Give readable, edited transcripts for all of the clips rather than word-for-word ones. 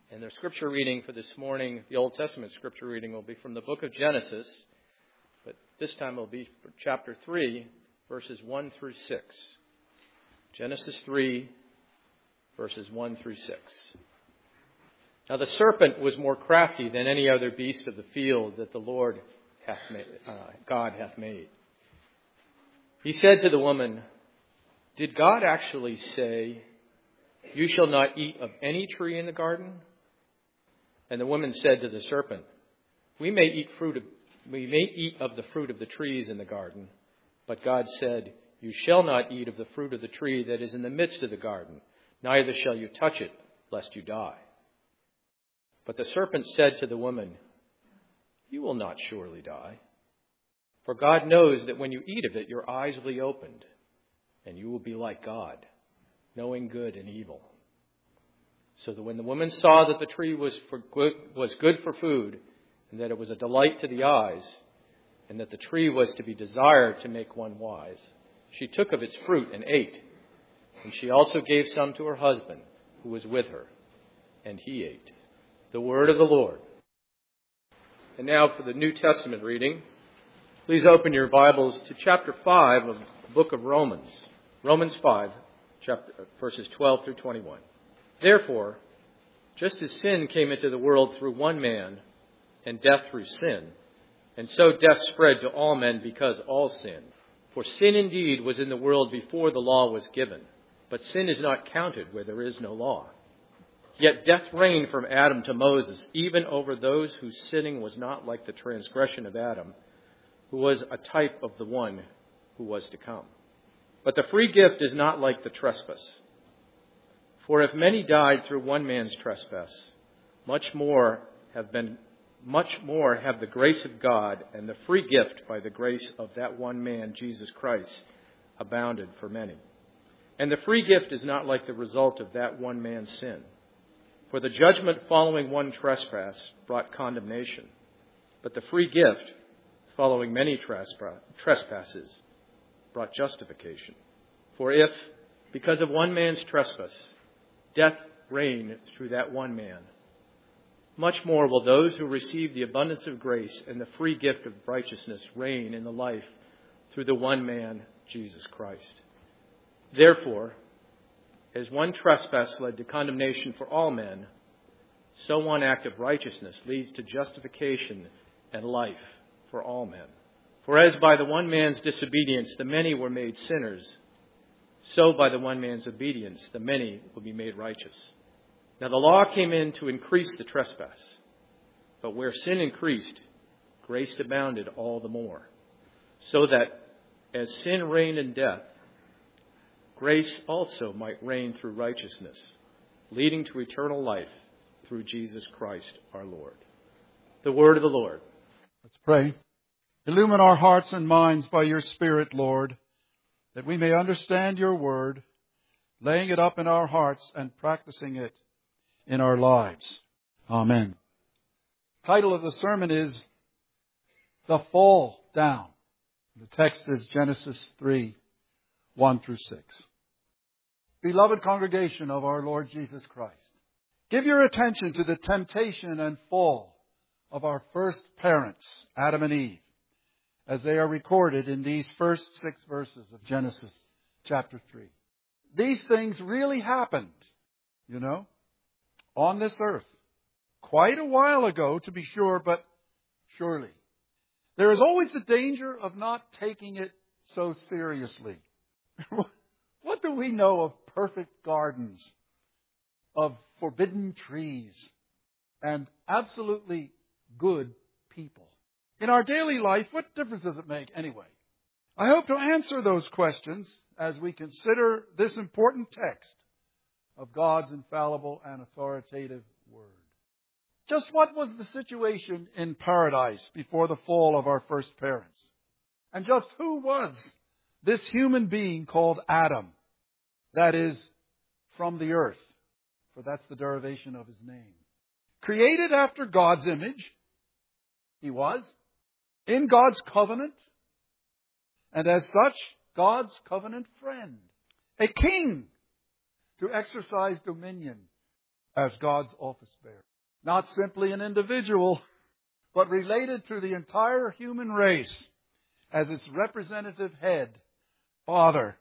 And their scripture reading for this morning, the Old Testament scripture reading, will be from the book of Genesis, but this time it will be for chapter 3, verses 1 through 6. Genesis 3, verses 1 through 6. Now the serpent was more crafty than any other beast of the field that the Lord God hath made. He said to the woman, "Did God actually say, 'You shall not eat of any tree in the garden'?" And the woman said to the serpent, We may eat of the fruit of the trees in the garden, but God said, 'You shall not eat of the fruit of the tree that is in the midst of the garden, neither shall you touch it, lest you die.' But the serpent said to the woman, 'You will not surely die. For God knows that when you eat of it, your eyes will be opened, and you will be like God, knowing good and evil.' So that when the woman saw that the tree was good for food, and that it was a delight to the eyes, and that the tree was to be desired to make one wise, she took of its fruit and ate. And she also gave some to her husband, who was with her, and he ate." The word of the Lord. And now for the New Testament reading. Please open your Bibles to chapter 5 of the book of Romans. Romans 5, verses 12 through 21. "Therefore, just as sin came into the world through one man, and death through sin, and so death spread to all men because all sinned. For sin indeed was in the world before the law was given, but sin is not counted where there is no law. Yet death reigned from Adam to Moses, even over those whose sinning was not like the transgression of Adam, who was a type of the one who was to come. But the free gift is not like the trespass. For if many died through one man's trespass, much more have the grace of God and the free gift by the grace of that one man, Jesus Christ, abounded for many. And the free gift is not like the result of that one man's sin. For the judgment following one trespass brought condemnation, but the free gift following many trespasses brought justification. For if, because of one man's trespass, death reigned through that one man, much more will those who receive the abundance of grace and the free gift of righteousness reign in the life through the one man, Jesus Christ. Therefore, as one trespass led to condemnation for all men, so one act of righteousness leads to justification and life for all men. For as by the one man's disobedience the many were made sinners, so by the one man's obedience the many will be made righteous. Now the law came in to increase the trespass, but where sin increased, grace abounded all the more, so that as sin reigned in death, grace also might reign through righteousness, leading to eternal life through Jesus Christ our Lord." The word of the Lord. Let's pray. Illumine our hearts and minds by your Spirit, Lord, that we may understand your word, laying it up in our hearts and practicing it in our lives. Amen. The title of the sermon is The Fall Down. The text is Genesis 3, 1 through 6. Beloved congregation of our Lord Jesus Christ, give your attention to the temptation and fall of our first parents, Adam and Eve, as they are recorded in these first 6 verses of Genesis chapter 3. These things really happened, on this earth. Quite a while ago, to be sure, but surely. There is always the danger of not taking it so seriously. What do we know of perfect gardens, of forbidden trees, and absolutely good people? In our daily life, what difference does it make anyway? I hope to answer those questions as we consider this important text of God's infallible and authoritative Word. Just what was the situation in paradise before the fall of our first parents? And just who was this human being called Adam? That is, from the earth, for that's the derivation of his name. Created after God's image, he was, in God's covenant, and as such, God's covenant friend. A king to exercise dominion as God's office bearer. Not simply an individual, but related to the entire human race as its representative head, father,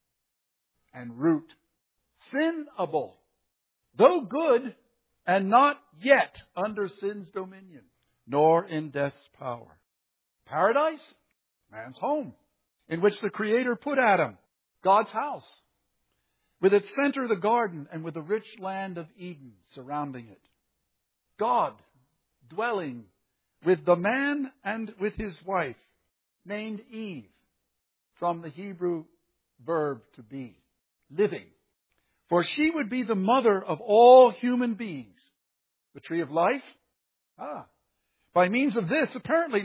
and root. Sinable, though good, and not yet under sin's dominion, nor in death's power. Paradise, man's home, in which the Creator put Adam, God's house, with its center the garden and with the rich land of Eden surrounding it. God dwelling with the man and with his wife, named Eve, from the Hebrew verb to be, living. For she would be the mother of all human beings. The tree of life? By means of this, apparently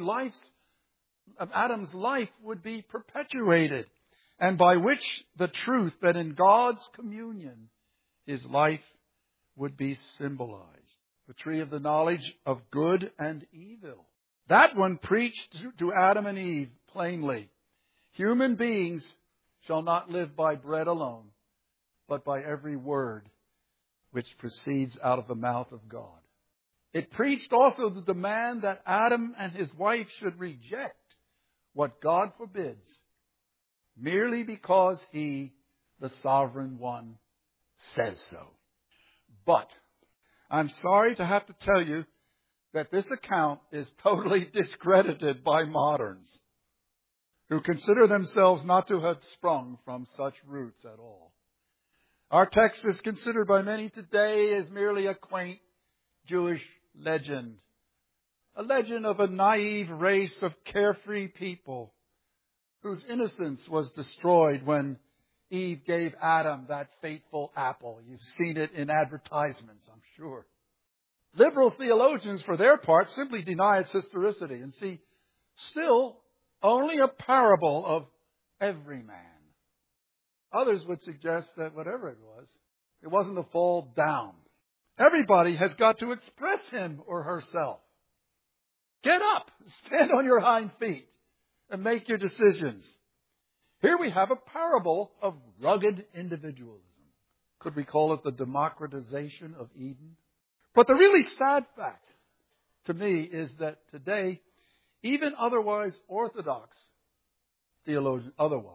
Adam's life would be perpetuated, and by which the truth that in God's communion his life would be symbolized. The tree of the knowledge of good and evil. That one preached to Adam and Eve plainly. Human beings shall not live by bread alone, but by every word which proceeds out of the mouth of God. It preached also the demand that Adam and his wife should reject what God forbids, merely because He, the Sovereign One, says so. But I'm sorry to have to tell you that this account is totally discredited by moderns who consider themselves not to have sprung from such roots at all. Our text is considered by many today as merely a quaint Jewish legend. A legend of a naive race of carefree people whose innocence was destroyed when Eve gave Adam that fateful apple. You've seen it in advertisements, I'm sure. Liberal theologians, for their part, simply deny its historicity and see still only a parable of every man. Others would suggest that whatever it wasn't a fall down. Everybody has got to express him or herself. Get up, stand on your hind feet, and make your decisions. Here we have a parable of rugged individualism. Could we call it the democratization of Eden? But the really sad fact to me is that today, even otherwise orthodox theologians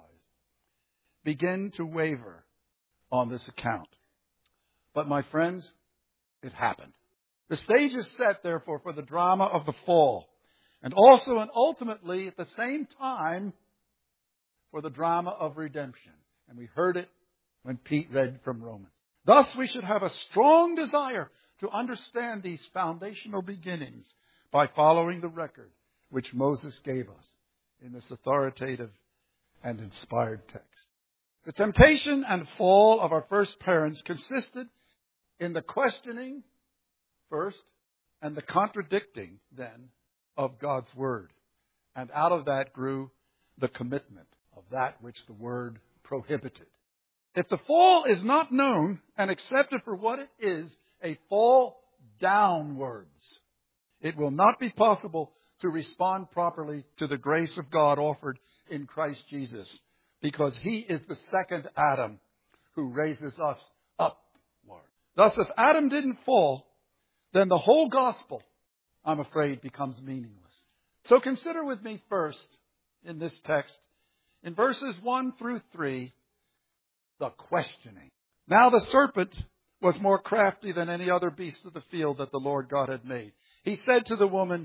begin to waver on this account. But my friends, it happened. The stage is set, therefore, for the drama of the fall. And also and ultimately, at the same time, for the drama of redemption. And we heard it when Pete read from Romans. Thus, we should have a strong desire to understand these foundational beginnings by following the record which Moses gave us in this authoritative and inspired text. The temptation and fall of our first parents consisted in the questioning first and the contradicting then of God's Word. And out of that grew the commitment of that which the Word prohibited. If the fall is not known and accepted for what it is, a fall downwards, it will not be possible to respond properly to the grace of God offered in Christ Jesus, because He is the second Adam who raises us upward. Thus, if Adam didn't fall, then the whole gospel, I'm afraid, becomes meaningless. So consider with me first in this text, in verses 1 through 3, the questioning. Now the serpent was more crafty than any other beast of the field that the Lord God had made. He said to the woman,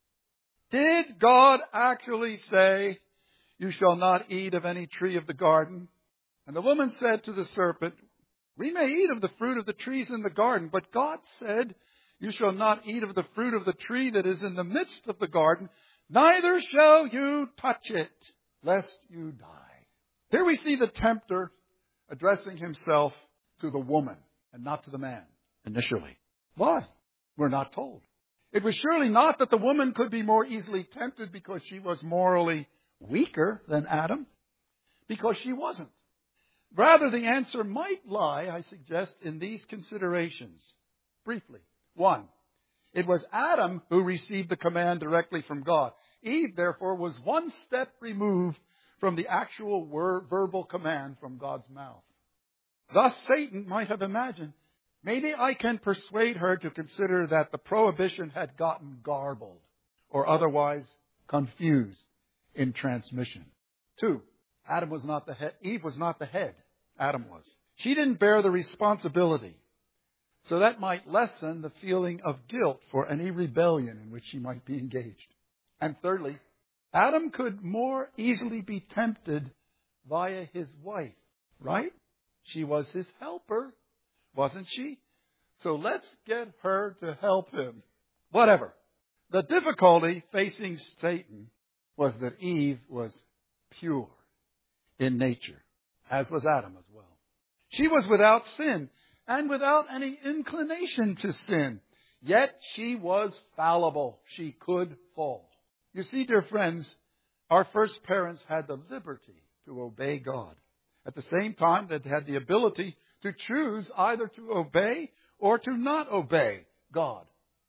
"Did God actually say, 'You shall not eat of any tree of the garden'?" And the woman said to the serpent, "We may eat of the fruit of the trees in the garden, but God said, 'You shall not eat of the fruit of the tree that is in the midst of the garden, neither shall you touch it, lest you die.'" Here we see the tempter addressing himself to the woman and not to the man initially. Why? We're not told. It was surely not that the woman could be more easily tempted because she was morally weaker than Adam, because she wasn't. Rather, the answer might lie, I suggest, in these considerations. Briefly. 1, it was Adam who received the command directly from God. Eve, therefore, was one step removed from the actual verbal command from God's mouth. Thus, Satan might have imagined maybe I can persuade her to consider that the prohibition had gotten garbled or otherwise confused in transmission. 2, Adam was not the head. Eve was not the head. Adam was. She didn't bear the responsibility. So that might lessen the feeling of guilt for any rebellion in which she might be engaged. And thirdly, Adam could more easily be tempted via his wife, right? She was his helper, wasn't she? So let's get her to help him. Whatever. The difficulty facing Satan was that Eve was pure in nature, as was Adam as well. She was without sin and without any inclination to sin. Yet she was fallible. She could fall. You see, dear friends, our first parents had the liberty to obey God. At the same time, they had the ability to choose either to obey or to not obey God.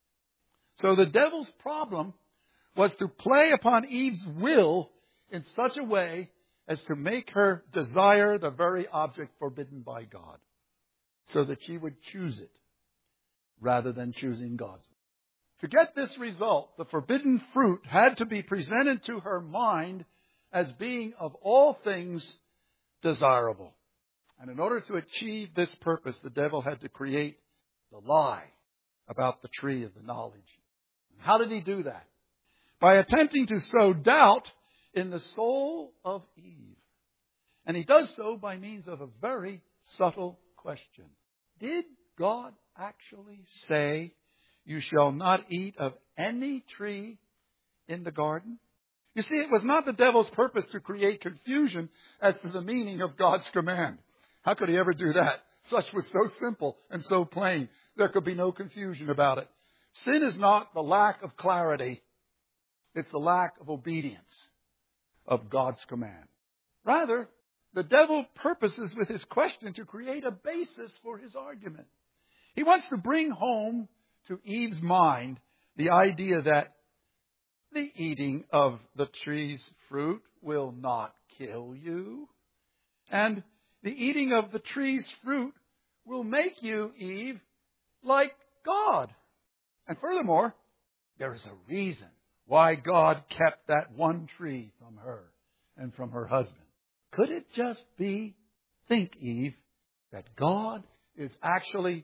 So the devil's problem was to play upon Eve's will in such a way as to make her desire the very object forbidden by God, so that she would choose it rather than choosing God's will. To get this result, the forbidden fruit had to be presented to her mind as being of all things desirable. And in order to achieve this purpose, the devil had to create the lie about the tree of the knowledge. How did he do that? By attempting to sow doubt in the soul of Eve. And he does so by means of a very subtle question. Did God actually say, "You shall not eat of any tree in the garden"? You see, it was not the devil's purpose to create confusion as to the meaning of God's command. How could he ever do that? Such was so simple and so plain. There could be no confusion about it. Sin is not the lack of clarity. It's the lack of obedience of God's command. Rather, the devil purposes with his question to create a basis for his argument. He wants to bring home to Eve's mind the idea that the eating of the tree's fruit will not kill you. And the eating of the tree's fruit will make you, Eve, like God. And furthermore, there is a reason why God kept that one tree from her and from her husband. Could it just be, think Eve, that God is actually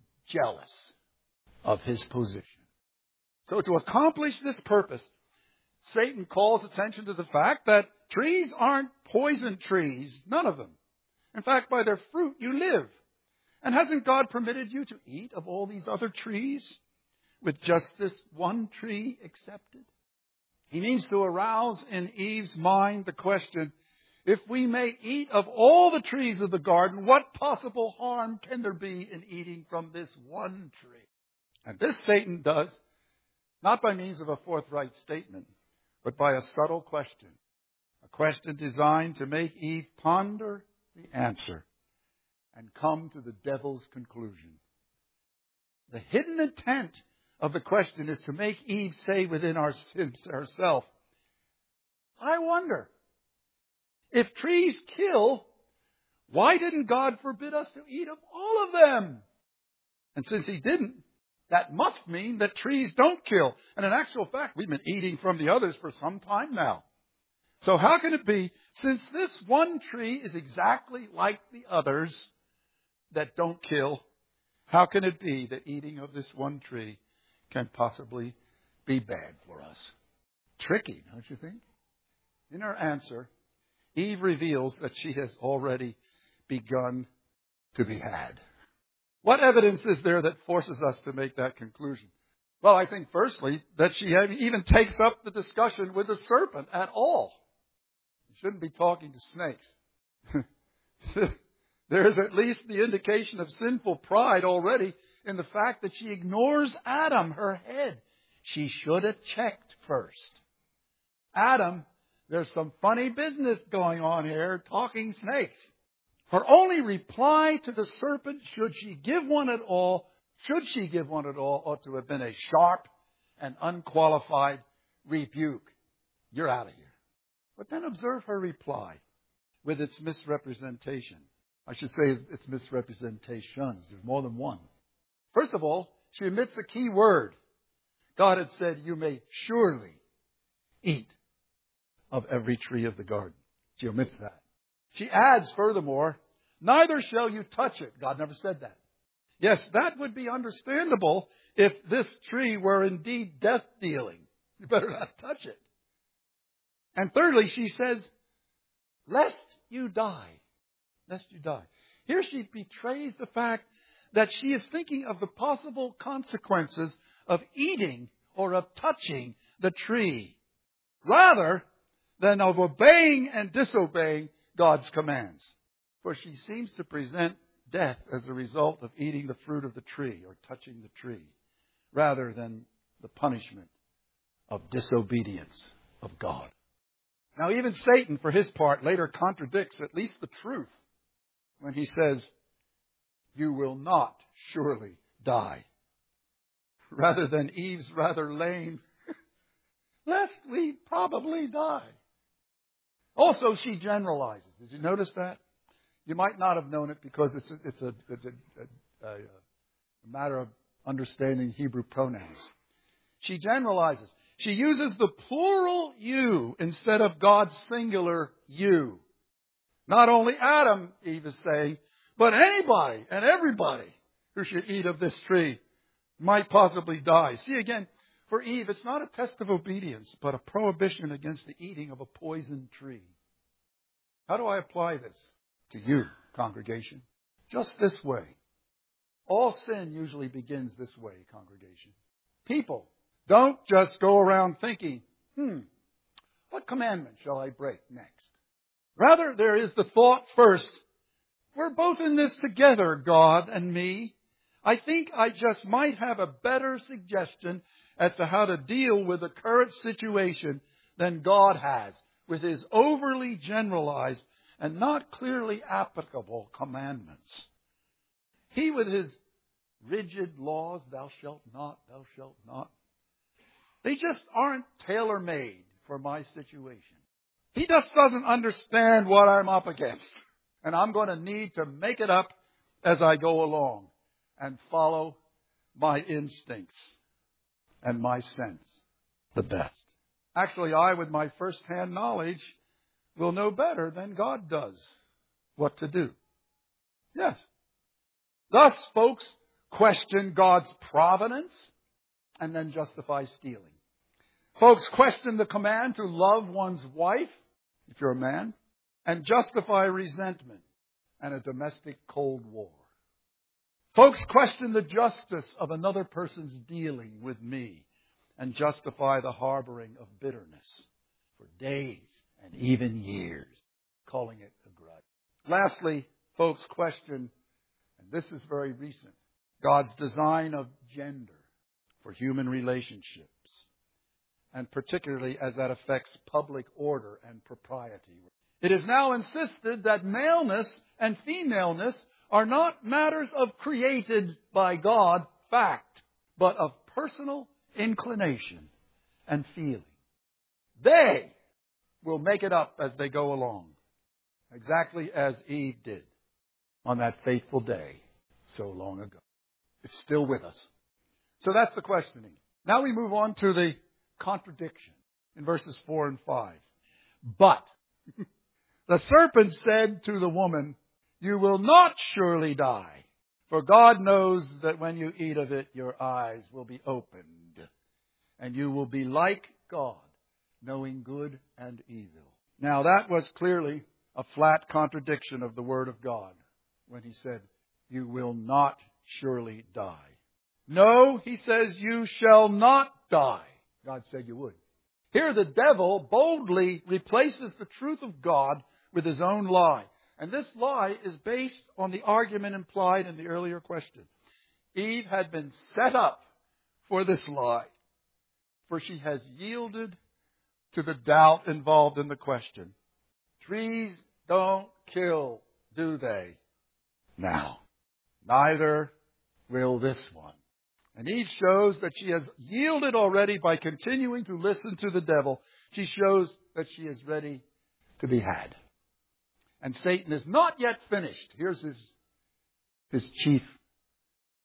jealous of his position? So to accomplish this purpose, Satan calls attention to the fact that trees aren't poison trees, none of them. In fact, by their fruit you live. And hasn't God permitted you to eat of all these other trees, with just this one tree excepted? He means to arouse in Eve's mind the question, if we may eat of all the trees of the garden, what possible harm can there be in eating from this one tree? And this Satan does, not by means of a forthright statement, but by a subtle question. A question designed to make Eve ponder the answer and come to the devil's conclusion. The hidden intent of the question is to make Eve say within herself, I wonder, if trees kill, why didn't God forbid us to eat of all of them? And since he didn't, that must mean that trees don't kill. And in actual fact, we've been eating from the others for some time now. So how can it be, since this one tree is exactly like the others that don't kill, how can it be that eating of this one tree can possibly be bad for us? Tricky, don't you think? In her answer, Eve reveals that she has already begun to be had. What evidence is there that forces us to make that conclusion? Well, I think firstly that she even takes up the discussion with the serpent at all. You shouldn't be talking to snakes. There is at least the indication of sinful pride already in the fact that she ignores Adam, her head. She should have checked first. Adam, there's some funny business going on here, talking snakes. Her only reply to the serpent, should she give one at all, ought to have been a sharp and unqualified rebuke. You're out of here. But then observe her reply with its misrepresentation. I should say its misrepresentations. There's more than one. First of all, she omits a key word. God had said, you may surely eat of every tree of the garden. She omits that. She adds, furthermore, neither shall you touch it. God never said that. Yes, that would be understandable if this tree were indeed death-dealing. You better not touch it. And thirdly, she says, lest you die. Lest you die. Here she betrays the fact that she is thinking of the possible consequences of eating or of touching the tree, rather than of obeying and disobeying God's commands. For she seems to present death as a result of eating the fruit of the tree or touching the tree, rather than the punishment of disobedience of God. Now, even Satan, for his part, later contradicts at least the truth when he says, you will not surely die. Rather than Eve's rather lame, lest we probably die. Also, she generalizes. Did you notice that? You might not have known it because it's a matter of understanding Hebrew pronouns. She generalizes. She uses the plural you instead of God's singular you. Not only Adam, Eve is saying, but anybody and everybody who should eat of this tree might possibly die. See, again, for Eve, it's not a test of obedience, but a prohibition against the eating of a poisoned tree. How do I apply this to you, congregation? Just this way. All sin usually begins this way, congregation. People don't just go around thinking, what commandment shall I break next? Rather, there is the thought first, we're both in this together, God and me. I think I just might have a better suggestion as to how to deal with the current situation than God has with His overly generalized and not clearly applicable commandments. He with His rigid laws, thou shalt not, they just aren't tailor-made for my situation. He just doesn't understand what I'm up against. And I'm going to need to make it up as I go along and follow my instincts and my sense the best. Actually, I, with my first-hand knowledge, will know better than God does what to do. Yes. Thus, folks question God's providence and then justify stealing. Folks question the command to love one's wife, if you're a man, and justify resentment and a domestic Cold War. Folks question the justice of another person's dealing with me and justify the harboring of bitterness for days and even years, calling it a grudge. Lastly, folks question, and this is very recent, God's design of gender for human relationships, and particularly as that affects public order and propriety. It is now insisted that maleness and femaleness are not matters of created by God fact, but of personal inclination and feeling. They will make it up as they go along, exactly as Eve did on that fateful day so long ago. It's still with us. So that's the questioning. Now we move on to the contradiction in verses 4 and 5. But the serpent said to the woman, you will not surely die, for God knows that when you eat of it, your eyes will be opened, and you will be like God, knowing good and evil. Now that was clearly a flat contradiction of the Word of God when He said, you will not surely die. No, He says, you shall not die. God said you would. Here the devil boldly replaces the truth of God with his own lie. And this lie is based on the argument implied in the earlier question. Eve had been set up for this lie, for she has yielded to the doubt involved in the question. Trees don't kill, do they? Now, neither will this one. And Eve shows that she has yielded already by continuing to listen to the devil. She shows that she is ready to be had. And Satan is not yet finished. Here's his chief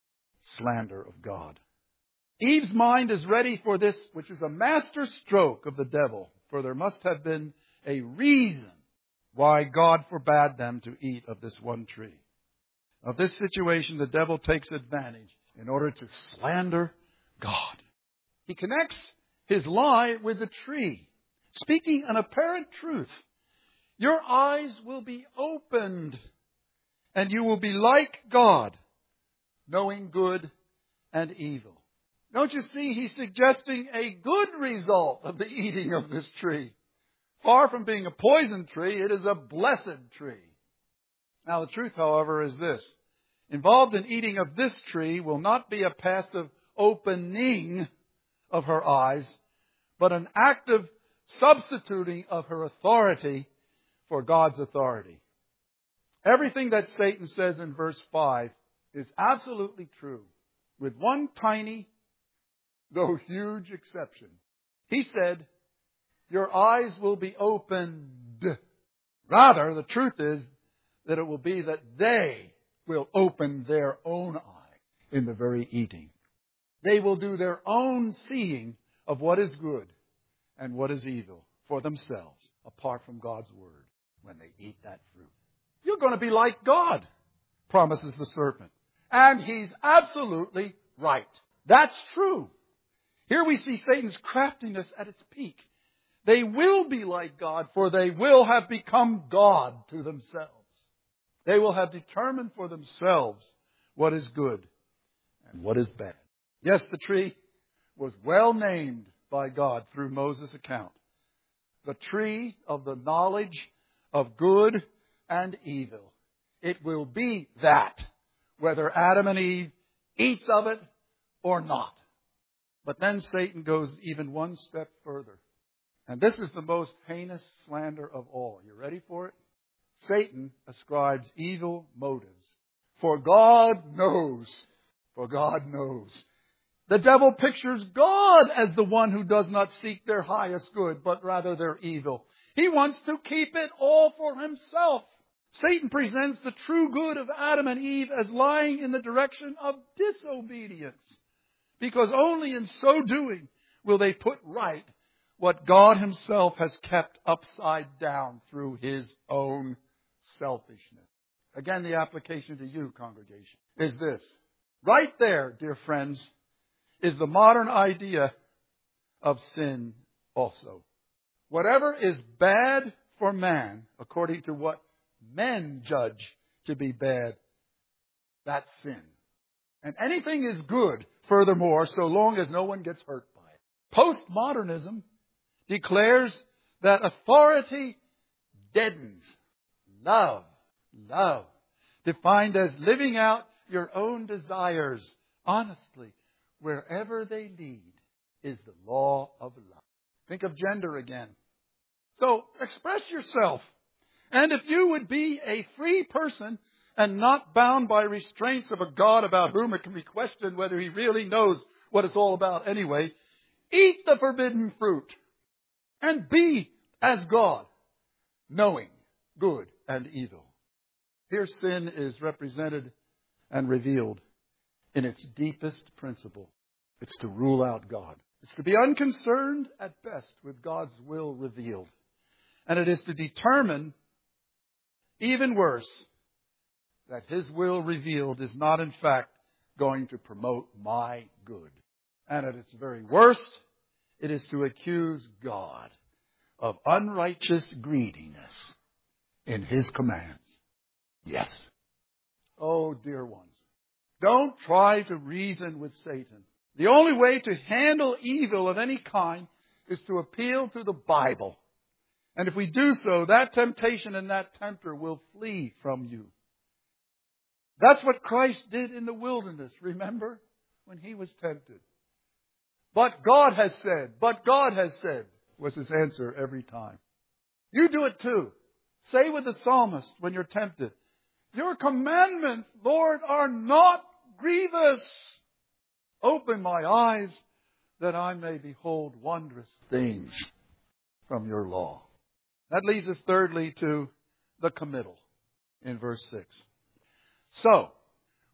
slander of God. Eve's mind is ready for this, which is a master stroke of the devil, for there must have been a reason why God forbade them to eat of this one tree. Of this situation, the devil takes advantage in order to slander God. He connects his lie with the tree, speaking an apparent truth. Your eyes will be opened, and you will be like God, knowing good and evil. Don't you see? He's suggesting a good result of the eating of this tree. Far from being a poison tree, it is a blessed tree. Now, the truth, however, is this. Involved in eating of this tree will not be a passive opening of her eyes, but an active substituting of her authority for God's authority. Everything that Satan says in verse 5 is absolutely true, with one tiny, though huge exception. He said, your eyes will be opened. Rather, the truth is that it will be that they will open their own eye in the very eating. They will do their own seeing of what is good and what is evil for themselves, apart from God's word, when they eat that fruit. You're going to be like God, promises the serpent. And he's absolutely right. That's true. Here we see Satan's craftiness at its peak. They will be like God, for they will have become God to themselves. They will have determined for themselves what is good and what is bad. Yes, the tree was well named by God through Moses' account. The tree of the knowledge of good and evil. It will be that, whether Adam and Eve eats of it or not. But then Satan goes even one step further. And this is the most heinous slander of all. You ready for it? Satan ascribes evil motives. For God knows. For God knows. The devil pictures God as the one who does not seek their highest good, but rather their evil. He wants to keep it all for himself. Satan presents the true good of Adam and Eve as lying in the direction of disobedience. Because only in so doing will they put right what God himself has kept upside down through his own selfishness. Again, the application to you, congregation, is this. Right there, dear friends, is the modern idea of sin also. Whatever is bad for man, according to what men judge to be bad, that's sin. And anything is good, furthermore, so long as no one gets hurt by it. Postmodernism declares that authority deadens love, defined as living out your own desires honestly, wherever they lead, is the law of love. Think of gender again. So express yourself. And if you would be a free person and not bound by restraints of a God about whom it can be questioned whether he really knows what it's all about anyway, eat the forbidden fruit and be as God, knowing good and evil. Here sin is represented and revealed in its deepest principle. It's to rule out God. It's to be unconcerned at best with God's will revealed. And it is to determine, even worse, that his will revealed is not in fact going to promote my good. And at its very worst, it is to accuse God of unrighteous greediness in his commands. Yes. Oh, dear ones, don't try to reason with Satan. The only way to handle evil of any kind is to appeal to the Bible. And if we do so, that temptation and that tempter will flee from you. That's what Christ did in the wilderness, remember? When he was tempted. But God has said, was his answer every time. You do it too. Say with the psalmist when you're tempted, your commandments, Lord, are not grievous. Open my eyes that I may behold wondrous things from your law. That leads us thirdly to the committal in verse 6. So,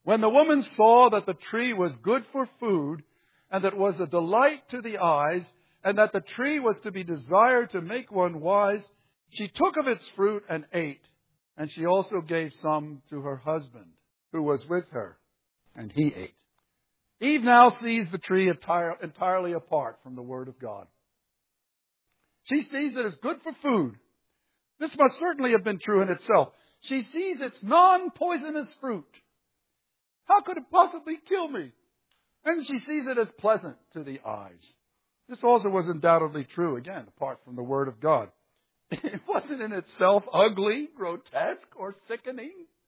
When the woman saw that the tree was good for food, and that it was a delight to the eyes, and that the tree was to be desired to make one wise, she took of its fruit and ate. And she also gave some to her husband, who was with her, and he ate. Eve now sees the tree entirely apart from the Word of God. She sees it as good for food. This must certainly have been true in itself. She sees its non-poisonous fruit. How could it possibly kill me? And she sees it as pleasant to the eyes. This also was undoubtedly true, again, apart from the Word of God. It wasn't in itself ugly, grotesque, or sickening.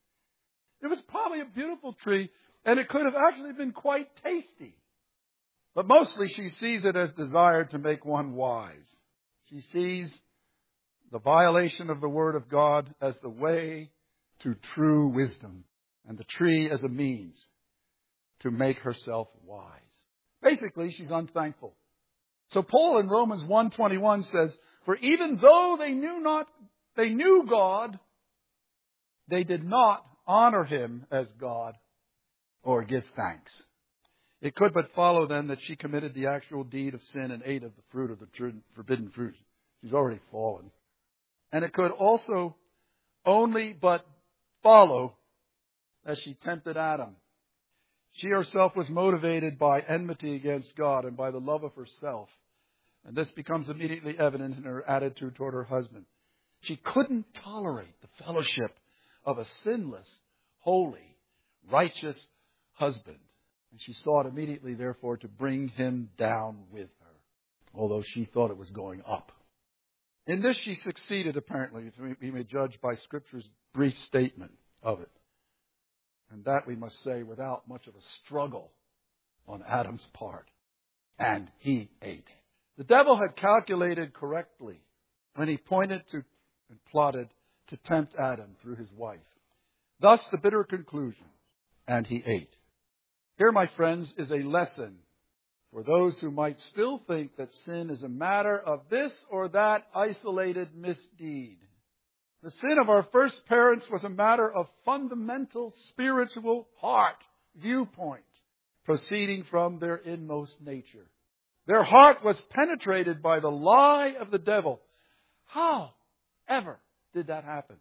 It was probably a beautiful tree, and it could have actually been quite tasty. But mostly she sees it as desired to make one wise. She sees the violation of the Word of God as the way to true wisdom, and the tree as a means to make herself wise. Basically, she's unthankful. So Paul in Romans 1:21 says, "For even though they knew God, they did not honor Him as God or give thanks." It could but follow then that she committed the actual deed of sin and ate of the fruit of the forbidden fruit. She's already fallen. And it could also only but follow as she tempted Adam. She herself was motivated by enmity against God and by the love of herself. And this becomes immediately evident in her attitude toward her husband. She couldn't tolerate the fellowship of a sinless, holy, righteous husband. And she sought immediately, therefore, to bring him down with her, although she thought it was going up. In this she succeeded, apparently, if we may judge by Scripture's brief statement of it. And that, we must say, without much of a struggle on Adam's part. And he ate. The devil had calculated correctly when he pointed to and plotted to tempt Adam through his wife. Thus the bitter conclusion, and he ate. Here, my friends, is a lesson for those who might still think that sin is a matter of this or that isolated misdeed. The sin of our first parents was a matter of fundamental spiritual heart viewpoint, proceeding from their inmost nature. Their heart was penetrated by the lie of the devil. How ever did that happen?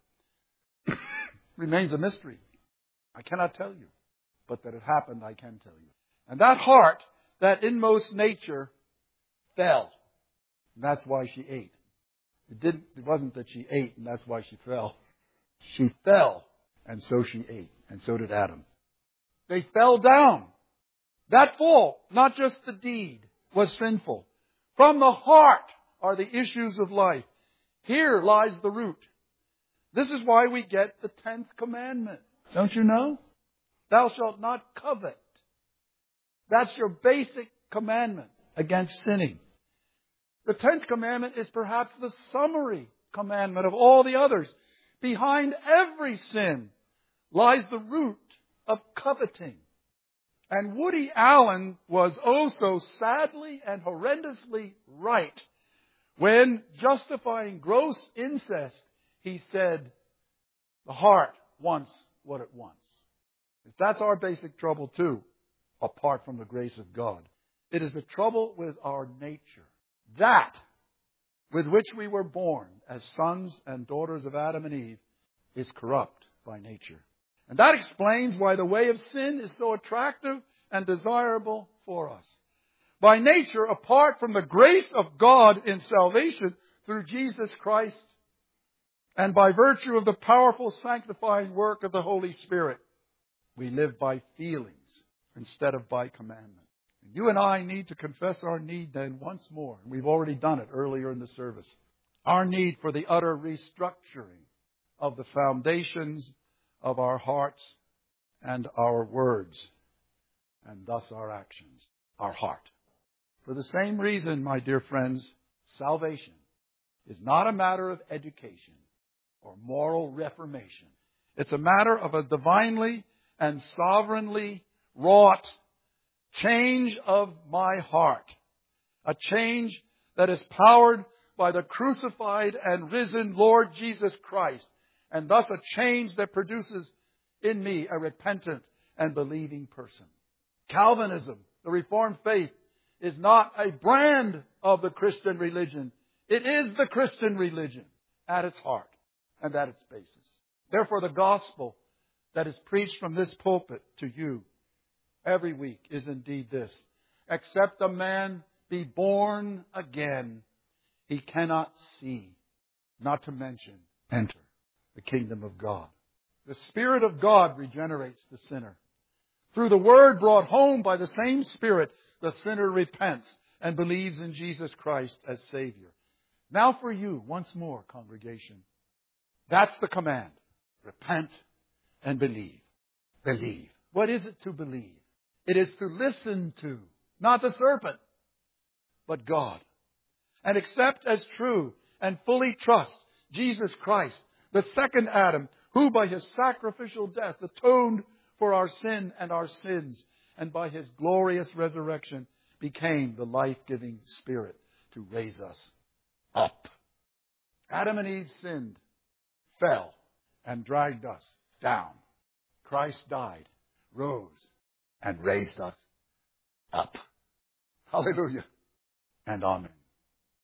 Remains a mystery. I cannot tell you. But that it happened, I can tell you. And that heart, that inmost nature, fell. And that's why she ate. It wasn't that she ate and that's why she fell. She fell, and so she ate. And so did Adam. They fell down. That fall, not just the deed, was sinful. From the heart are the issues of life. Here lies the root. This is why we get the 10th commandment. Don't you know? Thou shalt not covet. That's your basic commandment against sinning. The 10th commandment is perhaps the summary commandment of all the others. Behind every sin lies the root of coveting. And Woody Allen was oh so sadly and horrendously right when, justifying gross incest, he said, the heart wants what it wants. That's our basic trouble too, apart from the grace of God. It is the trouble with our nature. That with which we were born as sons and daughters of Adam and Eve is corrupt by nature. And that explains why the way of sin is so attractive and desirable for us. By nature, apart from the grace of God in salvation through Jesus Christ, and by virtue of the powerful sanctifying work of the Holy Spirit, we live by feelings instead of by commandment. And you and I need to confess our need then once more. And we've already done it earlier in the service. Our need for the utter restructuring of the foundations of our hearts and our words, and thus our actions, our heart. For the same reason, my dear friends, salvation is not a matter of education or moral reformation. It's a matter of a divinely and sovereignly wrought change of my heart. A change that is powered by the crucified and risen Lord Jesus Christ. And thus a change that produces in me a repentant and believing person. Calvinism, the Reformed faith, is not a brand of the Christian religion. It is the Christian religion at its heart and at its basis. Therefore, the gospel that is preached from this pulpit to you every week is indeed this: except a man be born again, he cannot see, not to mention enter the kingdom of God. The Spirit of God regenerates the sinner. Through the word brought home by the same Spirit, the sinner repents and believes in Jesus Christ as Savior. Now for you, once more, congregation, that's the command. Repent and believe. Believe. What is it to believe? It is to listen to, not the serpent, but God. And accept as true and fully trust Jesus Christ, the second Adam, who by His sacrificial death atoned for our sin and our sins, and by His glorious resurrection became the life-giving Spirit to raise us up. Adam and Eve sinned, fell, and dragged us down. Christ died, rose, and raised us up. Hallelujah and amen.